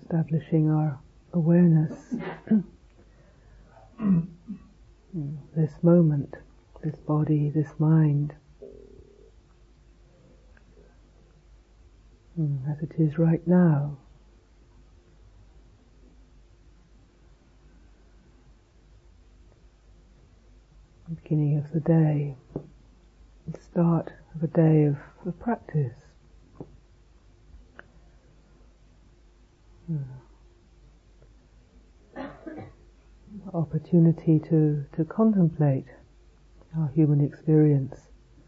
establishing our awareness, this moment, this body, this mind, as it is right now. The beginning of the day, the start of a day of practice. Opportunity to contemplate our human experience.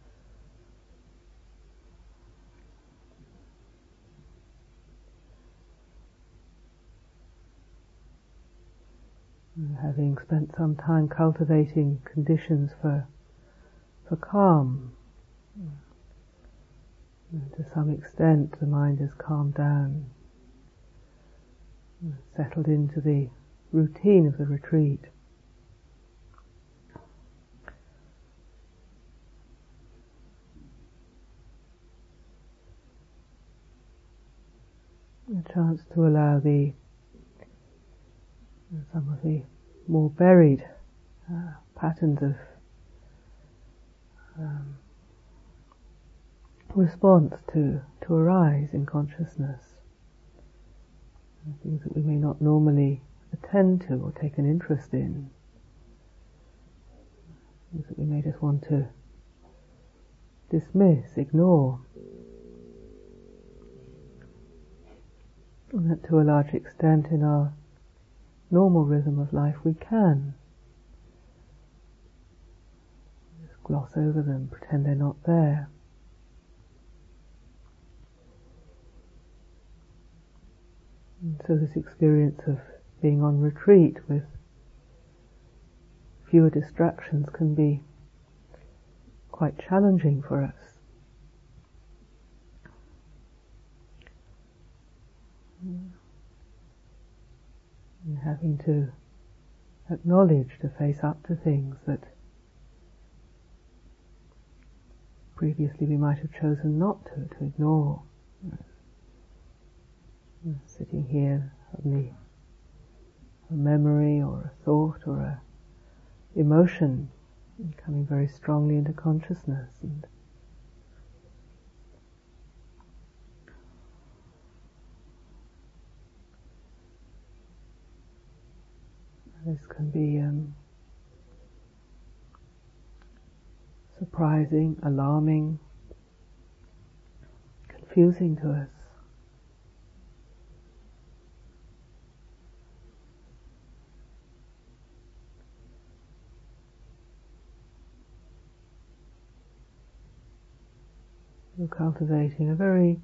Having spent some time cultivating conditions for calm, to some extent the mind has calmed down, settled into the routine of the retreat. A chance to allow some of the more buried patterns of response to arise in consciousness, things that we may not normally attend to or take an interest in, things that we may just want to dismiss, ignore, and that to a large extent in our normal rhythm of life we can just gloss over them, pretend they're not there. And so this experience of being on retreat with fewer distractions can be quite challenging for us. And having to acknowledge, to face up to things that previously we might have chosen not to ignore. Sitting here, suddenly a memory or a thought or a emotion coming very strongly into consciousness, and this can be surprising, alarming, confusing to us. We're cultivating a very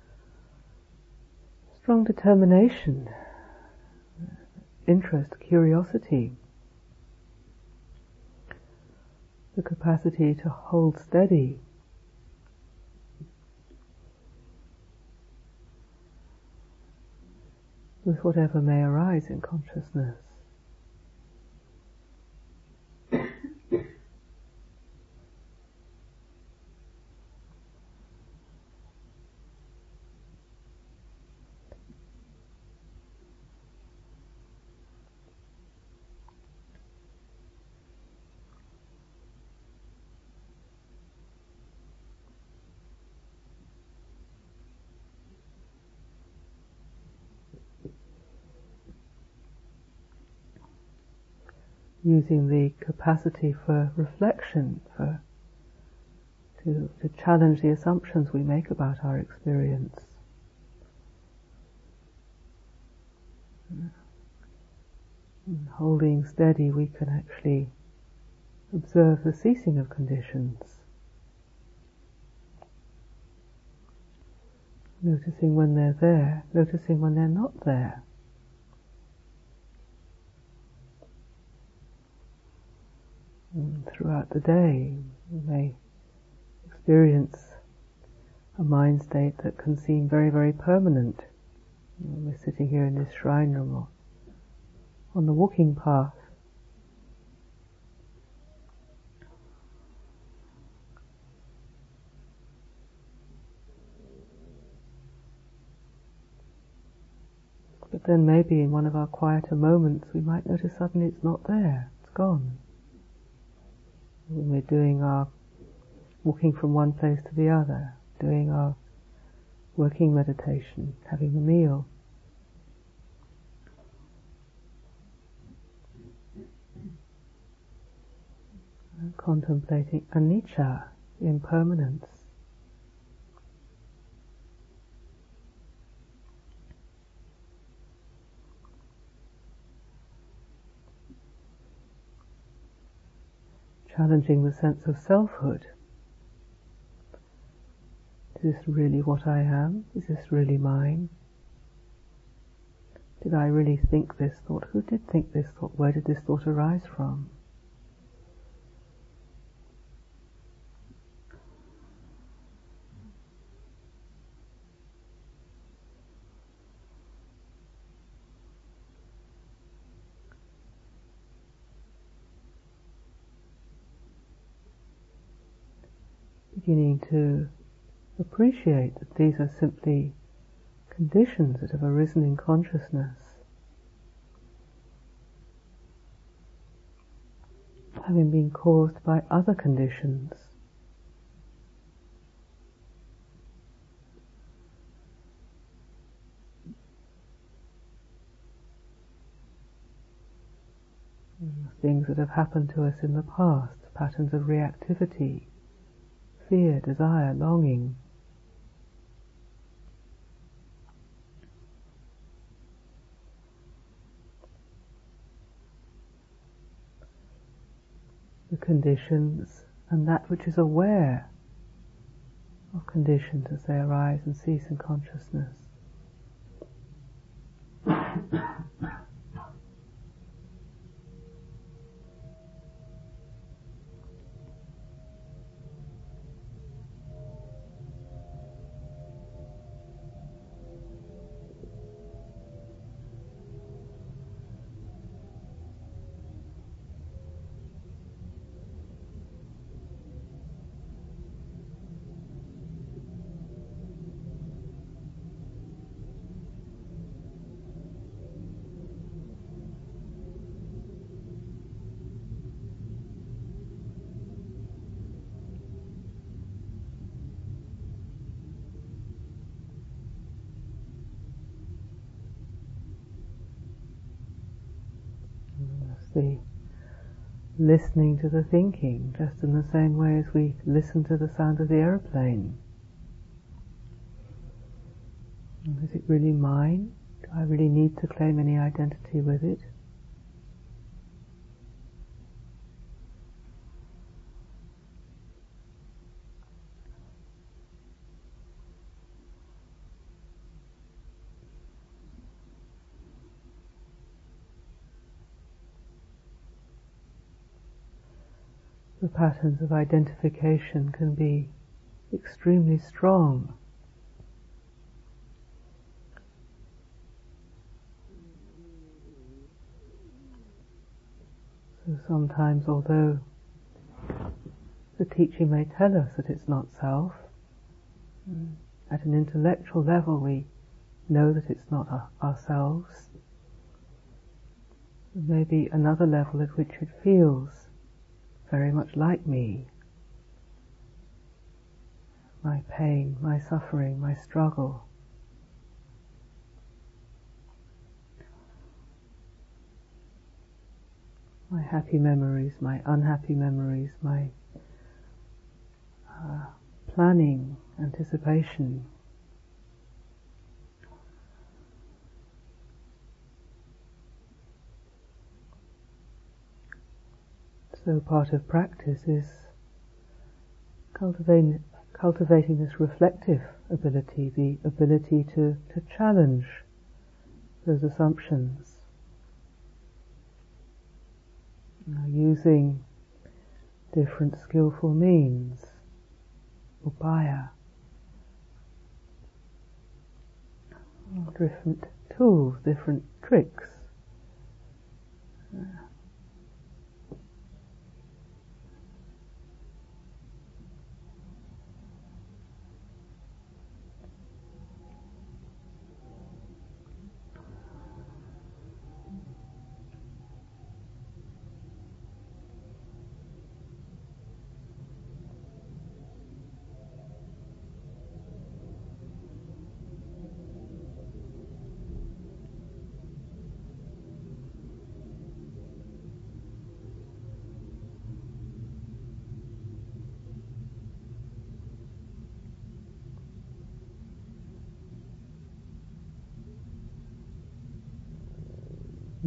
strong determination, interest, curiosity, the capacity to hold steady, with whatever may arise in consciousness. Using the capacity for reflection, to challenge the assumptions we make about our experience. And holding steady, we can actually observe the ceasing of conditions, noticing when they're there, noticing when they're not there. And throughout the day, we may experience a mind state that can seem very, very permanent. When we're sitting here in this shrine room or on the walking path, but But then maybe in one of our quieter moments we might notice suddenly it's not there, it's gone. When we're doing our walking from one place to the other, doing our working meditation, having the meal. Contemplating anicca, impermanence. Challenging the sense of selfhood. Is this really what I am? Is this really mine? Did I really think this thought? Who did think this thought? Where did this thought arise from? Beginning to appreciate that these are simply conditions that have arisen in consciousness, having been caused by other conditions. Things that have happened to us in the past, patterns of reactivity, fear, desire, longing. The conditions and that which is aware of conditions as they arise and cease in consciousness. The listening to the thinking, just in the same way as we listen to the sound of the aeroplane. Is it really mine? Do I really need to claim any identity with it? The patterns of identification can be extremely strong. So sometimes, although the teaching may tell us that it's not self, at an intellectual level we know that it's not ourselves. There may be another level at which it feels very much like me. My pain, my suffering, my struggle. My happy memories, my unhappy memories, my planning, anticipation. So part of practice is cultivating this reflective ability, the ability to challenge those assumptions. Using different skillful means, upaya, different tools, different tricks.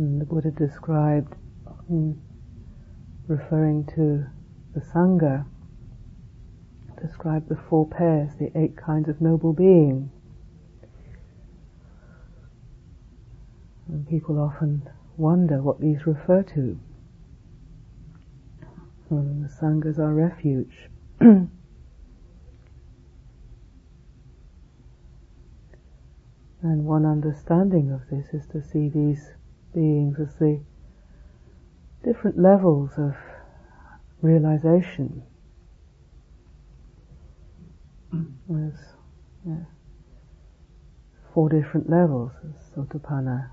And the Buddha described, referring to the Sangha, described the 4 pairs, the 8 kinds of noble being. And people often wonder what these refer to. And the Sangha is our refuge. And one understanding of this is to see these beings as the different levels of realization. There's 4 different levels of Sotapanna.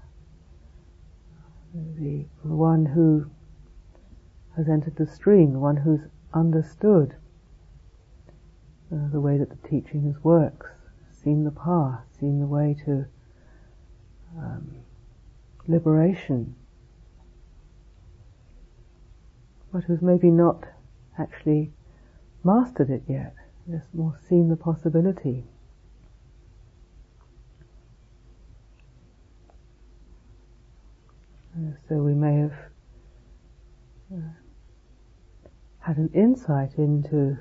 The one who has entered the stream, the one who's understood the way that the teaching works, seen the path, seen the way to liberation, but who's maybe not actually mastered it yet, just more seen the possibility. So we may have had an insight into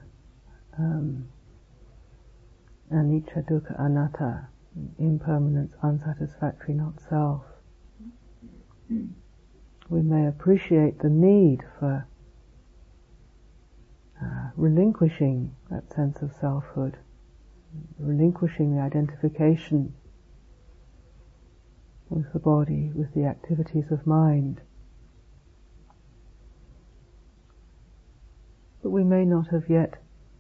anicca, dukkha, anatta, impermanence, unsatisfactory, not self. We may appreciate the need for relinquishing that sense of selfhood, relinquishing the identification with the body, with the activities of mind. But we may not have yet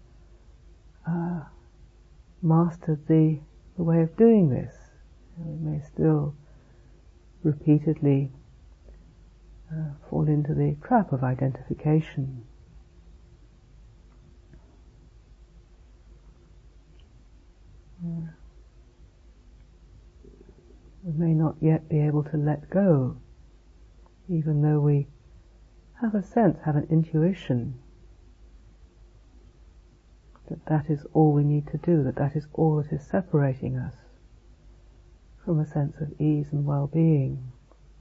mastered the way of doing this. We may still repeatedly fall into the trap of identification. We may not yet be able to let go, even though we have a sense, have an intuition that is all we need to do, that is all that is separating us from a sense of ease and well-being.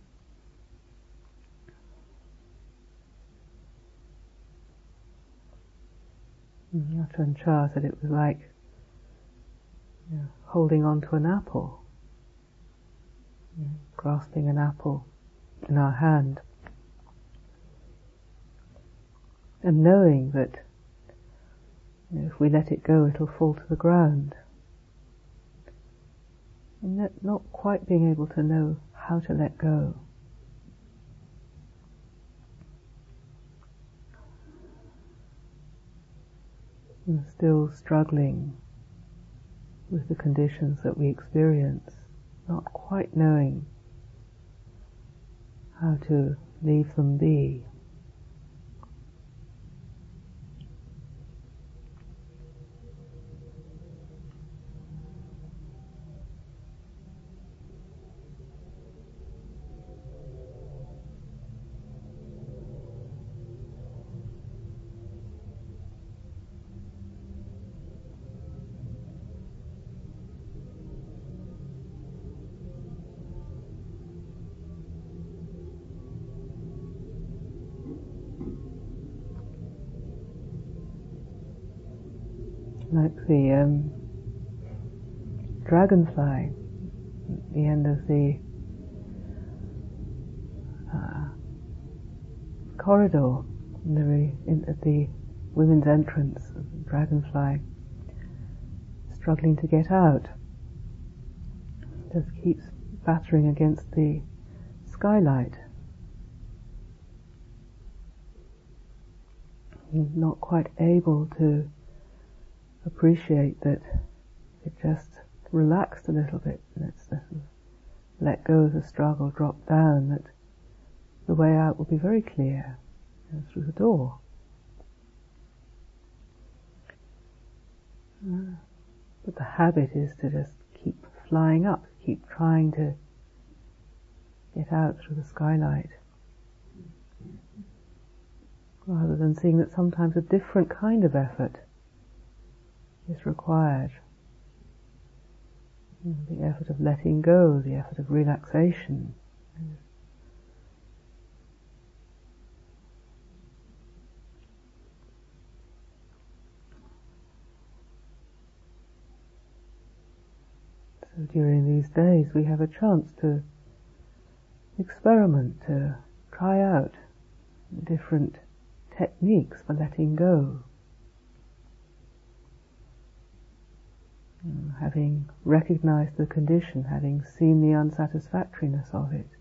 Ajahn Chah said it was like holding on to an apple, grasping an apple in our hand, and knowing that if we let it go, it'll fall to the ground. And not quite being able to know how to let go. And still struggling with the conditions that we experience, not quite knowing how to leave them be. Like the dragonfly at the end of the corridor at the women's entrance, the dragonfly struggling to get out, just keeps battering against the skylight. He's not quite able to appreciate that it just relaxed a little bit, and it's sort of let go of the struggle, drop down, that the way out will be very clear, through the door. But the habit is to just keep flying up, keep trying to get out through the skylight, rather than seeing that sometimes a different kind of effort is required. The effort of letting go, the effort of relaxation. So during these days we have a chance to experiment, to try out different techniques for letting go. Having recognized the condition, having seen the unsatisfactoriness of it,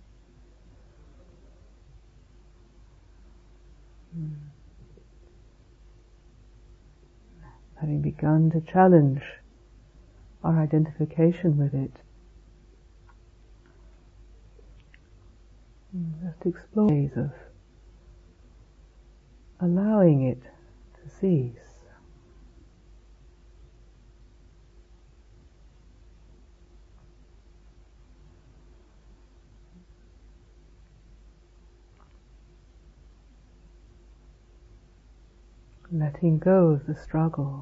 having begun to challenge our identification with it, just explore ways of allowing it to cease. Letting go of the struggle,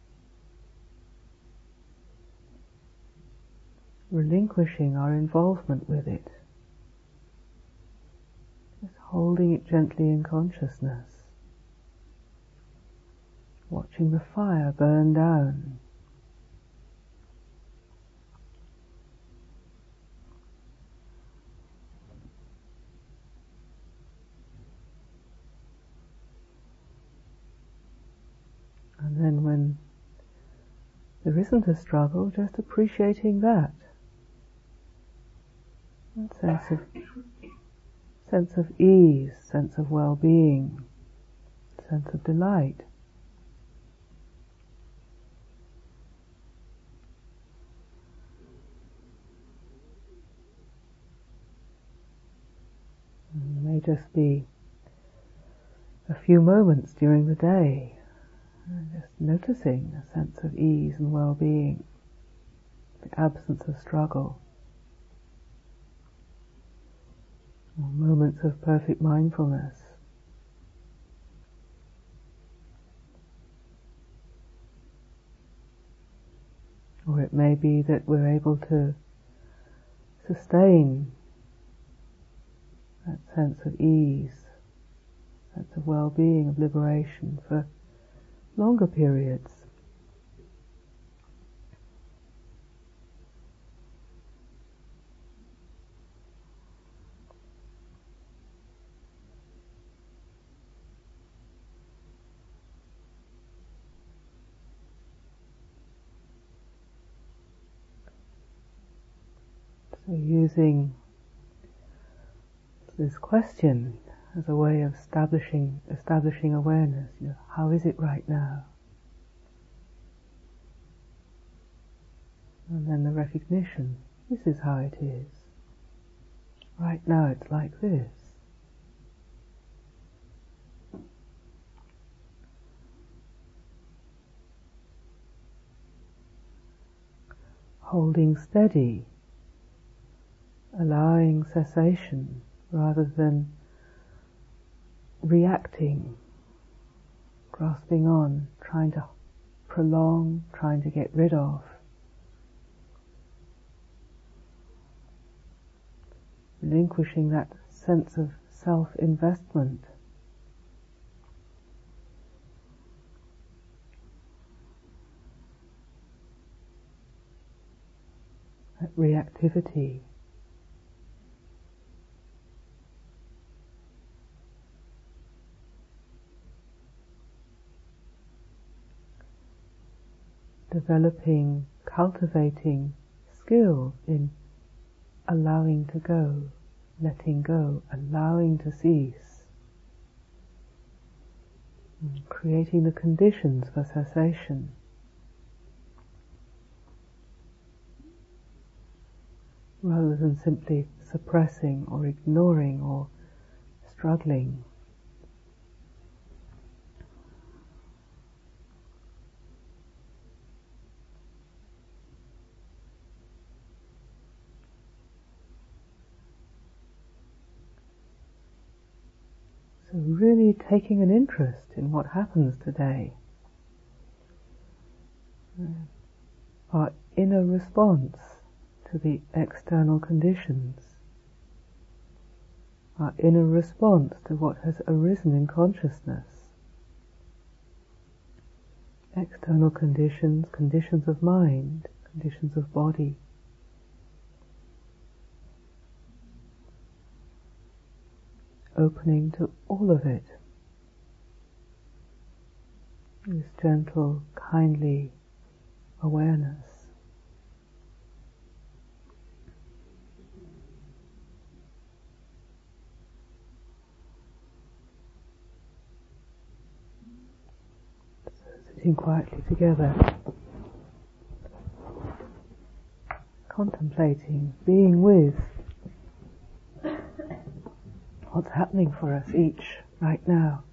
relinquishing our involvement with it, just holding it gently in consciousness, watching the fire burn down. And then when there isn't a struggle, just appreciating that sense of ease, sense of well-being, sense of delight. It may just be a few moments during the day, just noticing a sense of ease and well-being, the absence of struggle, or moments of perfect mindfulness. Or it may be that we're able to sustain that sense of ease, sense of well-being, of liberation for longer periods. So using this question as a way of establishing awareness. How is it right now? And then the recognition, this is how it is. Right now it's like this. Holding steady, allowing cessation rather than reacting, grasping on, trying to prolong, trying to get rid of. Relinquishing that sense of self-investment. That reactivity. Developing, cultivating skill in allowing to go, letting go, allowing to cease, creating the conditions for cessation. Rather than simply suppressing or ignoring or struggling. So really taking an interest in what happens today. Our inner response to the external conditions. Our inner response to what has arisen in consciousness. External conditions, conditions of mind, conditions of body, opening to all of it. This gentle, kindly awareness. Sitting quietly together, contemplating, being with what's happening for us each right now.